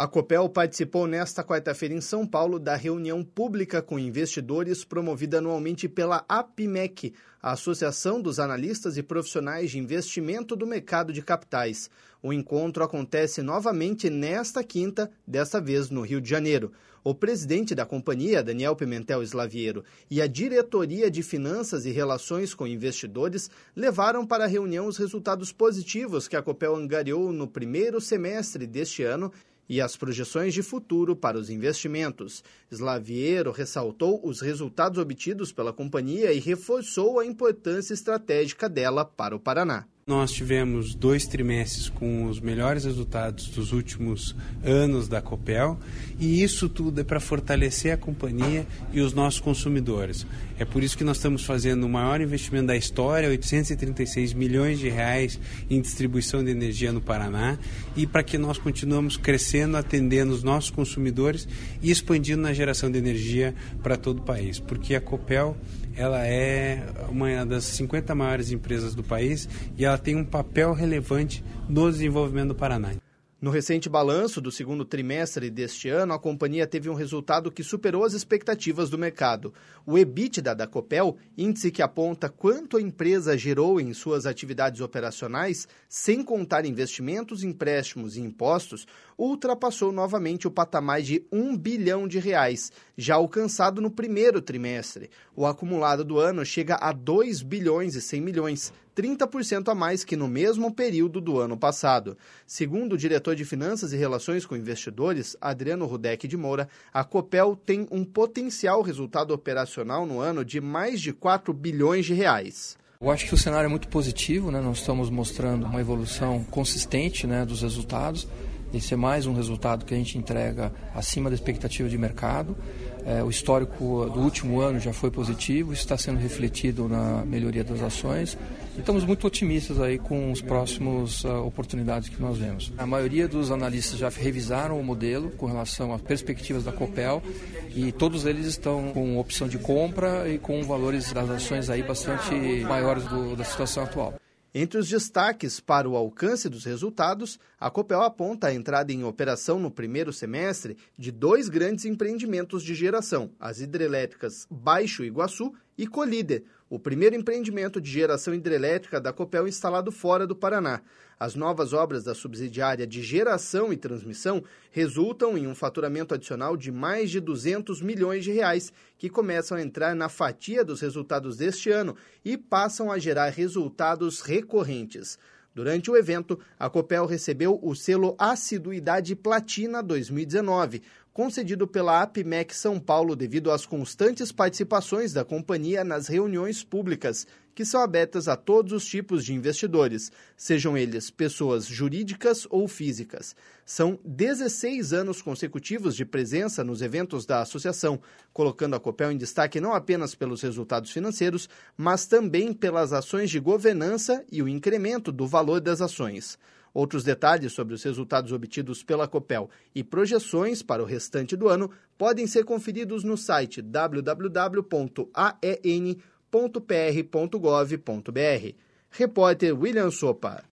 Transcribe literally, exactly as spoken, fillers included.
A Copel participou nesta quarta-feira em São Paulo da reunião pública com investidores promovida anualmente pela APIMEC, a Associação dos Analistas e Profissionais de Investimento do Mercado de Capitais. O encontro acontece novamente nesta quinta, desta vez no Rio de Janeiro. O presidente da companhia, Daniel Pimentel Slaviero, e a diretoria de Finanças e Relações com Investidores levaram para a reunião os resultados positivos que a Copel angariou no primeiro semestre deste ano e as projeções de futuro para os investimentos. Slaviero ressaltou os resultados obtidos pela companhia e reforçou a importância estratégica dela para o Paraná. Nós tivemos dois trimestres com os melhores resultados dos últimos anos da Copel e isso tudo é para fortalecer a companhia e os nossos consumidores. É por isso que nós estamos fazendo o maior investimento da história, oitocentos e trinta e seis milhões de reais em distribuição de energia no Paraná e para que nós continuemos crescendo, atendendo os nossos consumidores e expandindo na geração de energia para todo o país, porque a Copel ela é uma das cinquenta maiores empresas do país e ela tem um papel relevante no desenvolvimento do Paraná. No recente balanço do segundo trimestre deste ano, a companhia teve um resultado que superou as expectativas do mercado. O EBITDA da Copel, índice que aponta quanto a empresa gerou em suas atividades operacionais, sem contar investimentos, empréstimos e impostos, ultrapassou novamente o patamar de um bilhão de reais, já alcançado no primeiro trimestre. O acumulado do ano chega a dois bilhões e cem milhões, trinta por cento a mais que no mesmo período do ano passado. Segundo o diretor de Finanças e Relações com Investidores, Adriano Rudek de Moura, a Copel tem um potencial resultado operacional no ano de mais de quatro bilhões de reais. Eu acho que o cenário é muito positivo, né? Nós estamos mostrando uma evolução consistente, né, dos resultados. Esse é mais um resultado que a gente entrega acima da expectativa de mercado. É, o histórico do último ano já foi positivo, isso está sendo refletido na melhoria das ações. E estamos muito otimistas aí com as próximas uh, oportunidades que nós vemos. A maioria dos analistas já revisaram o modelo com relação às perspectivas da Copel e todos eles estão com opção de compra e com valores das ações aí bastante maiores do, da situação atual. Entre os destaques para o alcance dos resultados, a Copel aponta a entrada em operação no primeiro semestre de dois grandes empreendimentos de geração, as hidrelétricas Baixo Iguaçu e Colíder, o primeiro empreendimento de geração hidrelétrica da Copel instalado fora do Paraná. As novas obras da subsidiária de geração e transmissão resultam em um faturamento adicional de mais de duzentos milhões de reais, que começam a entrar na fatia dos resultados deste ano e passam a gerar resultados recorrentes. Durante o evento, a Copel recebeu o selo Assiduidade Platina dois mil e dezenove, concedido pela APIMEC São Paulo devido às constantes participações da companhia nas reuniões públicas, que são abertas a todos os tipos de investidores, sejam eles pessoas jurídicas ou físicas. São dezesseis anos consecutivos de presença nos eventos da associação, colocando a Copel em destaque não apenas pelos resultados financeiros, mas também pelas ações de governança e o incremento do valor das ações. Outros detalhes sobre os resultados obtidos pela Copel e projeções para o restante do ano podem ser conferidos no site w w w ponto a e n ponto p r ponto gov ponto b r. Repórter William Sopa.